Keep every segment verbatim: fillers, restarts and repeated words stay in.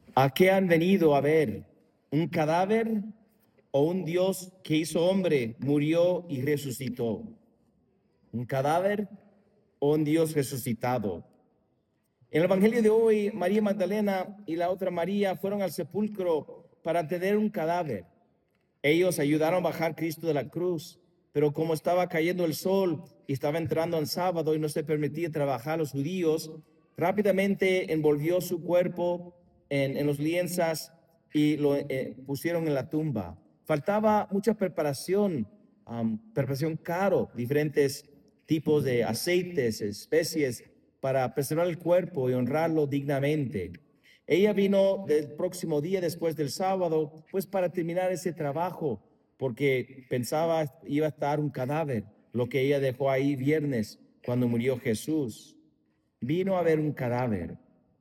¿A qué han venido a ver? ¿Un cadáver o un Dios que hizo hombre, murió y resucitó? ¿Un cadáver o un Dios resucitado? En el Evangelio de hoy, María Magdalena y la otra María fueron al sepulcro para tener un cadáver. Ellos ayudaron a bajar a Cristo de la cruz, pero como estaba cayendo el sol y estaba entrando en sábado y no se permitía trabajar a los judíos, rápidamente envolvió su cuerpo en, en los lienzas y lo eh, pusieron en la tumba. Faltaba mucha preparación, um, preparación caro, diferentes tipos de aceites, especies para preservar el cuerpo y honrarlo dignamente. Ella vino el próximo día después del sábado, pues para terminar ese trabajo, porque pensaba iba a estar un cadáver, lo que ella dejó ahí viernes cuando murió Jesús. Vino a ver un cadáver.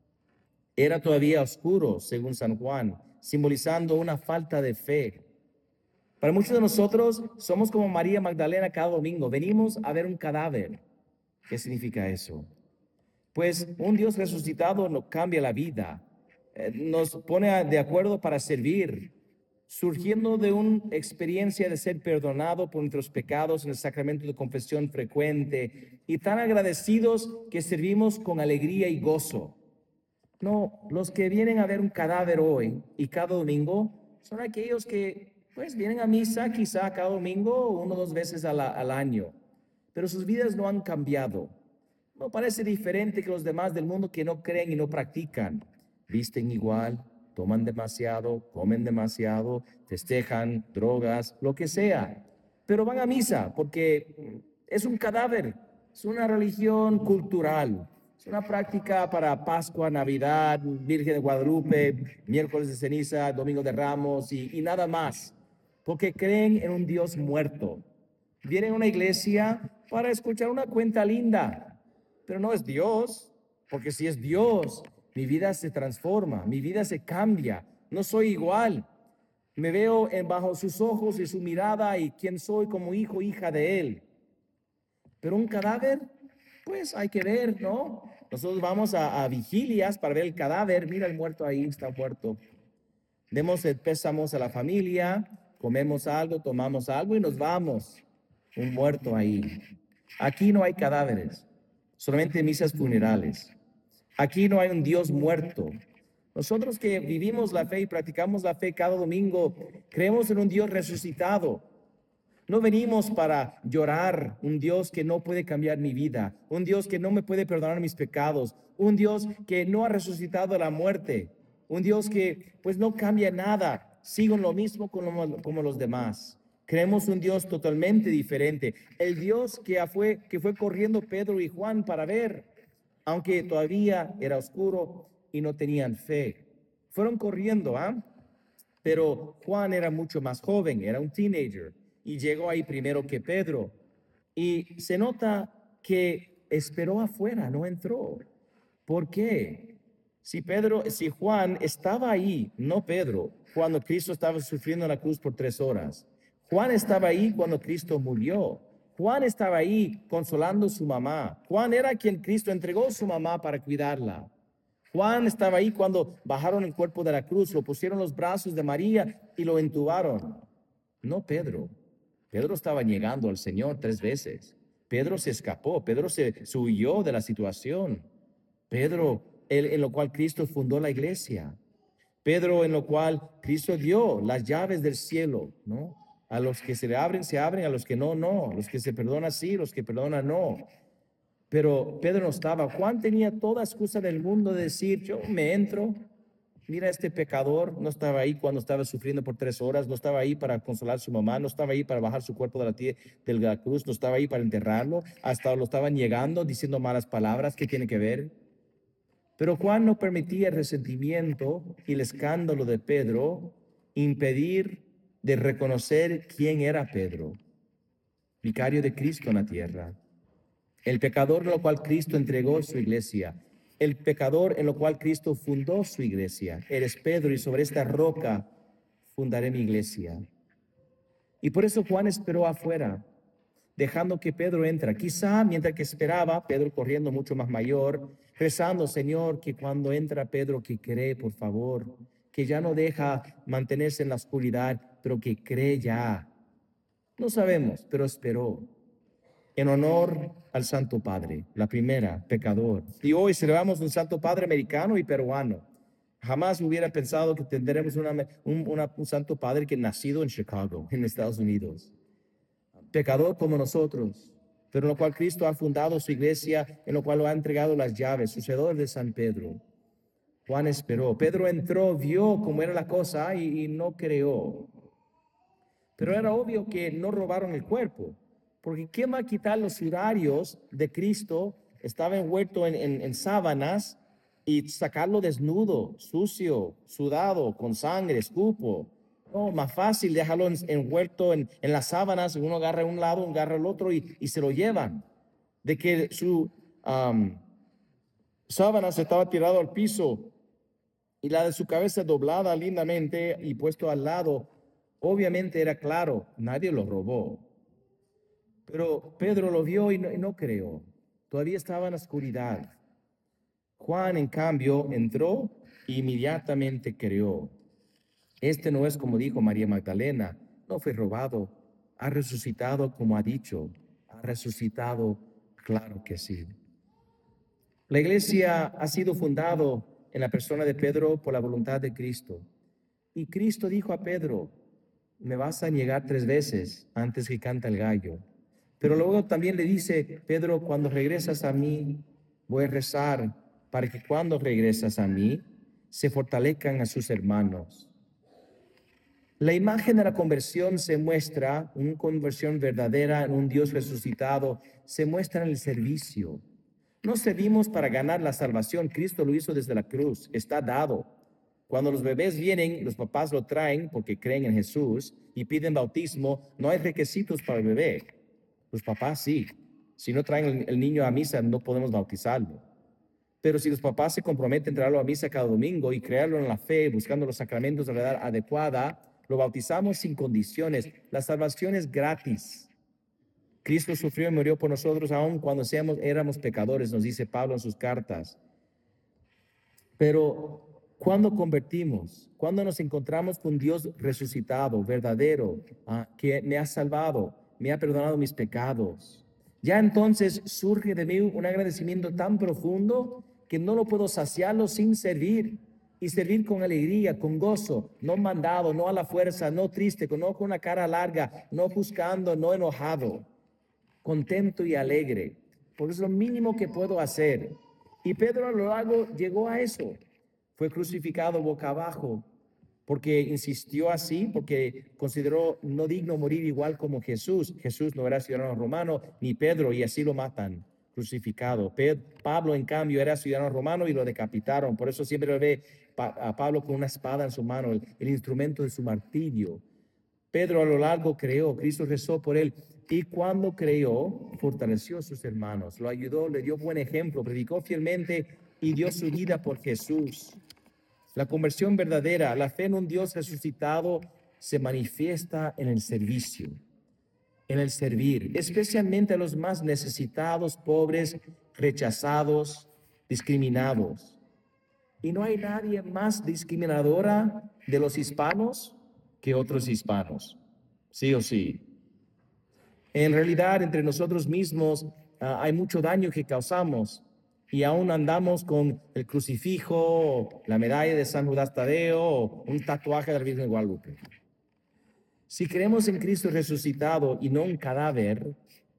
Era todavía oscuro, según San Juan, simbolizando una falta de fe. Para muchos de nosotros somos como María Magdalena cada domingo. Venimos a ver un cadáver. ¿Qué significa eso? Pues un Dios resucitado nos cambia la vida, eh, nos pone de acuerdo para servir, surgiendo de una experiencia de ser perdonado por nuestros pecados en el sacramento de confesión frecuente y tan agradecidos que servimos con alegría y gozo. No, los que vienen a ver un cadáver hoy y cada domingo son aquellos que pues vienen a misa quizá cada domingo uno o dos veces al, al año, pero sus vidas no han cambiado. No parece diferente que los demás del mundo que no creen y no practican. Visten igual, toman demasiado, comen demasiado, festejan, drogas, lo que sea. Pero van a misa porque es un cadáver, es una religión cultural, es una práctica para Pascua, Navidad, Virgen de Guadalupe, miércoles de ceniza, Domingo de Ramos y, y nada más. Porque creen en un Dios muerto. Vienen a una iglesia para escuchar una cuenta linda, pero no es Dios, porque si es Dios, mi vida se transforma, mi vida se cambia, no soy igual. Me veo en bajo sus ojos y su mirada y quién soy como hijo, hija de él. Pero un cadáver, pues hay que ver, ¿no? Nosotros vamos a, a vigilias para ver el cadáver, mira el muerto ahí, está muerto. Demos el pésamo a la familia, comemos algo, tomamos algo y nos vamos. Un muerto ahí. Aquí no hay cadáveres, solamente misas funerales. Aquí no hay un Dios muerto. Nosotros que vivimos la fe y practicamos la fe cada domingo, creemos en un Dios resucitado. No venimos para llorar, un Dios que no puede cambiar mi vida, un Dios que no me puede perdonar mis pecados, un Dios que no ha resucitado de la muerte, un Dios que pues no cambia nada, sigo lo mismo como, como los demás. Creemos un Dios totalmente diferente, el Dios que fue, que fue corriendo Pedro y Juan para ver, aunque todavía era oscuro y no tenían fe. Fueron corriendo, ¿ah? ¿eh? Pero Juan era mucho más joven, era un teenager y llegó ahí primero que Pedro. Y se nota que esperó afuera, no entró. ¿Por qué? Si Pedro, si Juan estaba ahí, no Pedro, cuando Cristo estaba sufriendo en la cruz por tres horas. Juan estaba ahí cuando Cristo murió. Juan estaba ahí consolando a su mamá. Juan era quien Cristo entregó a su mamá para cuidarla. Juan estaba ahí cuando bajaron el cuerpo de la cruz, lo pusieron en los brazos de María y lo entubaron. No Pedro. Pedro estaba llegando al Señor tres veces. Pedro se escapó, Pedro se, se huyó de la situación. Pedro, el, en lo cual Cristo fundó la iglesia. Pedro, en lo cual Cristo dio las llaves del cielo, ¿no? A los que se le abren, se abren, a los que no, no. Los que se perdonan, sí, los que perdonan, no. Pero Pedro no estaba. Juan tenía toda excusa del mundo de decir, yo me entro. Mira, este pecador no estaba ahí cuando estaba sufriendo por tres horas, no estaba ahí para consolar a su mamá, no estaba ahí para bajar su cuerpo de la, tía, de la cruz, no estaba ahí para enterrarlo, hasta lo estaban llegando diciendo malas palabras. ¿Qué tiene que ver? Pero Juan no permitía el resentimiento y el escándalo de Pedro impedir de reconocer quién era Pedro, vicario de Cristo en la tierra. El pecador en lo cual Cristo entregó su iglesia. El pecador en lo cual Cristo fundó su iglesia. Eres Pedro y sobre esta roca fundaré mi iglesia. Y por eso Juan esperó afuera, dejando que Pedro entra. Quizá mientras que esperaba, Pedro corriendo mucho más mayor, rezando, Señor, que cuando entra Pedro, que cree, por favor, que ya no deja mantenerse en la oscuridad, pero que cree ya. No sabemos, pero esperó. En honor al Santo Padre, la primera, pecador. Y hoy celebramos un Santo Padre americano y peruano. Jamás hubiera pensado que tendremos una, un, una, un Santo Padre que nacido en Chicago, en Estados Unidos. Pecador como nosotros, pero en lo cual Cristo ha fundado su iglesia, en lo cual lo ha entregado las llaves, sucedor de San Pedro. Juan esperó. Pedro entró, vio cómo era la cosa y, y no creó. Pero era obvio que no robaron el cuerpo, porque ¿quién va a quitar los sudarios de Cristo? Estaba envuelto en, en, en sábanas y sacarlo desnudo, sucio, sudado, con sangre, escupo. No, más fácil dejarlo en, envuelto en, en las sábanas, uno agarra un lado, uno agarra el otro y, y se lo llevan. De que su um, sábanas estaba tirado al piso y la de su cabeza doblada lindamente y puesto al lado, obviamente era claro, nadie lo robó. Pero Pedro lo vio y no, y no creó. Todavía estaba en la oscuridad. Juan, en cambio, entró e inmediatamente creó. Este no es como dijo María Magdalena, no fue robado, ha resucitado como ha dicho, ha resucitado, claro que sí. La iglesia ha sido fundada en la persona de Pedro por la voluntad de Cristo. Y Cristo dijo a Pedro, me vas a negar tres veces antes que canta el gallo. Pero luego también le dice, Pedro, cuando regresas a mí, voy a rezar para que cuando regresas a mí, se fortalezcan a sus hermanos. La imagen de la conversión se muestra, una conversión verdadera en un Dios resucitado, se muestra en el servicio. No servimos para ganar la salvación, Cristo lo hizo desde la cruz, está dado. Cuando los bebés vienen, los papás lo traen porque creen en Jesús y piden bautismo, no hay requisitos para el bebé. Los papás sí. Si no traen el, el niño a misa, no podemos bautizarlo. Pero si los papás se comprometen a traerlo a misa cada domingo y crearlo en la fe, buscando los sacramentos de la edad adecuada, lo bautizamos sin condiciones. La salvación es gratis. Cristo sufrió y murió por nosotros aun cuando seamos, éramos pecadores, nos dice Pablo en sus cartas. Pero cuando convertimos, cuando nos encontramos con Dios resucitado, verdadero, ah, que me ha salvado, me ha perdonado mis pecados, ya entonces surge de mí un agradecimiento tan profundo que no lo puedo saciarlo sin servir. Y servir con alegría, con gozo, no mandado, no a la fuerza, no triste, no con una cara larga, no buscando, no enojado, contento y alegre, porque es lo mínimo que puedo hacer. Y Pedro a lo largo llegó a eso. Fue crucificado boca abajo, porque insistió así, porque consideró no digno morir igual como Jesús. Jesús no era ciudadano romano, ni Pedro, y así lo matan, crucificado. Pedro, Pablo, en cambio, era ciudadano romano y lo decapitaron. Por eso siempre lo ve a Pablo con una espada en su mano, el, el instrumento de su martirio. Pedro a lo largo creó, Cristo rezó por él, y cuando creó, fortaleció a sus hermanos, lo ayudó, le dio buen ejemplo, predicó fielmente y dio su vida por Jesús. La conversión verdadera, la fe en un Dios resucitado, se manifiesta en el servicio, en el servir, especialmente a los más necesitados, pobres, rechazados, discriminados. Y no hay nadie más discriminadora de los hispanos que otros hispanos, sí o sí. En realidad, entre nosotros mismos uh, hay mucho daño que causamos y aún andamos con el crucifijo, la medalla de San Judas Tadeo o un tatuaje de la Virgen de Guadalupe. Si creemos en Cristo resucitado y no un cadáver,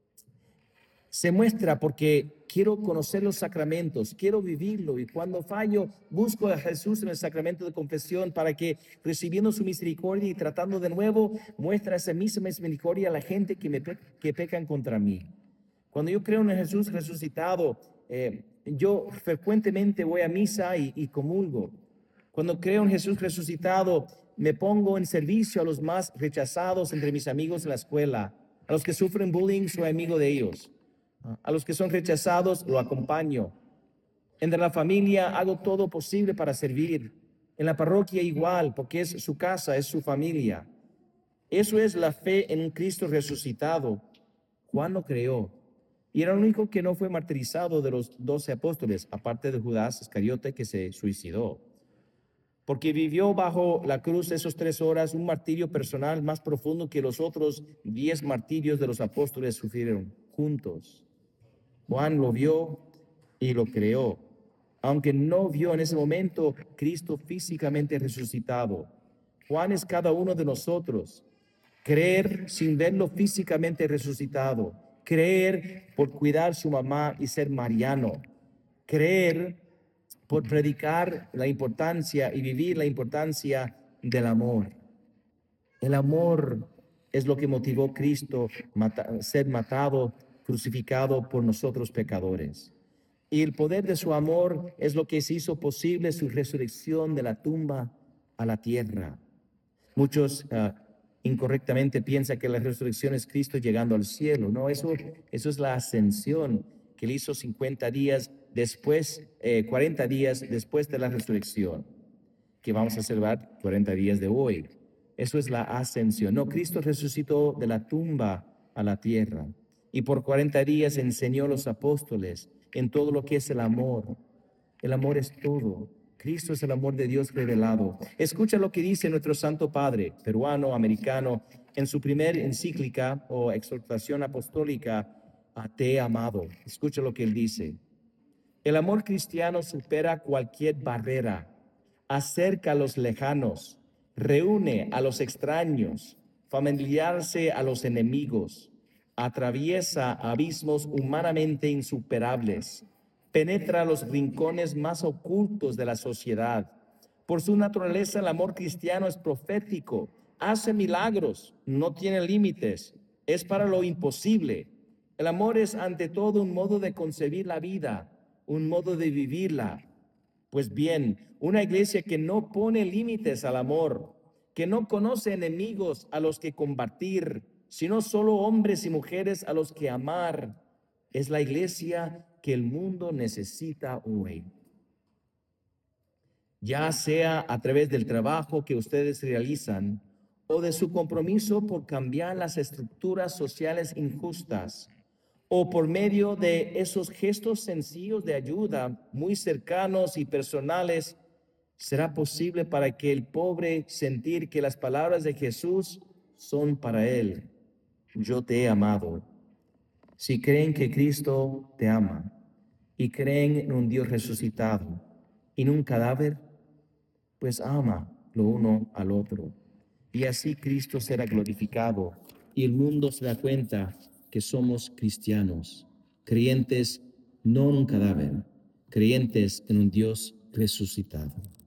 se muestra porque quiero conocer los sacramentos, quiero vivirlo, y cuando fallo busco a Jesús en el sacramento de confesión para que, recibiendo su misericordia y tratando de nuevo, muestra esa misma misericordia a la gente que, me pe que pecan contra mí. Cuando yo creo en Jesús resucitado, eh, yo frecuentemente voy a misa y, y comulgo. Cuando creo en Jesús resucitado, me pongo en servicio a los más rechazados entre mis amigos en la escuela, a los que sufren bullying, soy amigo de ellos. A los que son rechazados, lo acompaño. Entre la familia, hago todo posible para servir. En la parroquia igual, porque es su casa, es su familia. Eso es la fe en un Cristo resucitado. Juan lo creó. Y era el único que no fue martirizado de los doce apóstoles, aparte de Judas Iscariote, que se suicidó. Porque vivió bajo la cruz esos tres horas un martirio personal más profundo que los otros diez martirios de los apóstoles sufrieron juntos. Juan lo vio y lo creó, aunque no vio en ese momento Cristo físicamente resucitado. Juan es cada uno de nosotros. Creer sin verlo físicamente resucitado. Creer por cuidar su mamá y ser mariano. Creer por predicar la importancia y vivir la importancia del amor. El amor es lo que motivó a Cristo a ser matado, crucificado por nosotros pecadores. Y el poder de su amor es lo que se hizo posible su resurrección de la tumba a la tierra. Muchos uh, incorrectamente piensan que la resurrección es Cristo llegando al cielo. No, eso, eso es la ascensión que él hizo cincuenta días después, eh, cuarenta días después de la resurrección, que vamos a celebrar cuarenta días de hoy. Eso es la ascensión. No, Cristo resucitó de la tumba a la tierra y por cuarenta días enseñó a los apóstoles en todo lo que es el amor. El amor es todo. Cristo es el amor de Dios revelado. Escucha lo que dice nuestro Santo Padre, peruano, americano, en su primer encíclica o exhortación apostólica a Te he amado. Escucha lo que él dice. El amor cristiano supera cualquier barrera, acerca a los lejanos, reúne a los extraños, familiariza a los enemigos, atraviesa abismos humanamente insuperables, penetra los rincones más ocultos de la sociedad. Por su naturaleza, el amor cristiano es profético, hace milagros, no tiene límites, es para lo imposible. El amor es ante todo un modo de concebir la vida, un modo de vivirla. Pues bien, una iglesia que no pone límites al amor, que no conoce enemigos a los que combatir, sino solo hombres y mujeres a los que amar, es la iglesia que el mundo necesita hoy. Ya sea a través del trabajo que ustedes realizan o de su compromiso por cambiar las estructuras sociales injustas, o por medio de esos gestos sencillos de ayuda, muy cercanos y personales, será posible para que el pobre sentir que las palabras de Jesús son para él. Yo te he amado. Si creen que Cristo te ama y creen en un Dios resucitado y en un cadáver, pues ama lo uno al otro. Y así Cristo será glorificado y el mundo se da cuenta que somos cristianos, creyentes no en un cadáver, creyentes en un Dios resucitado.